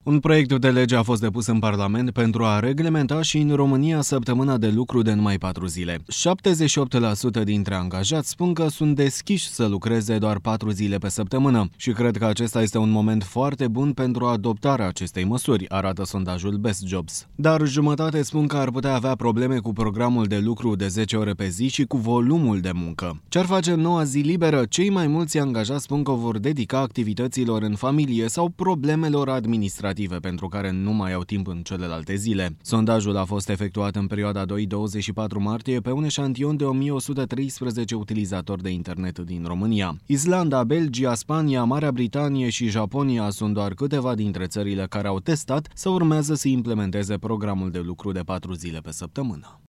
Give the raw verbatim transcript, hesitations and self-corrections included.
Un proiect de lege a fost depus în Parlament pentru a reglementa și în România săptămâna de lucru de numai patru zile. șaptezeci și opt la sută dintre angajați spun că sunt deschiși să lucreze doar patru zile pe săptămână și cred că acesta este un moment foarte bun pentru adoptarea acestei măsuri, arată sondajul Best Jobs. Dar jumătate spun că ar putea avea probleme cu programul de lucru de zece ore pe zi și cu volumul de muncă. Ce-ar face în noua zi liberă? Cei mai mulți angajați spun că o vor dedica activităților în familie sau problemelor administrative pentru care nu mai au timp în celelalte zile. Sondajul a fost efectuat în perioada doi douăzeci și patru martie pe un eșantion de o mie o sută treisprezece utilizatori de internet din România. Islanda, Belgia, Spania, Marea Britanie și Japonia sunt doar câteva dintre țările care au testat sau urmează să implementeze programul de lucru de patru zile pe săptămână.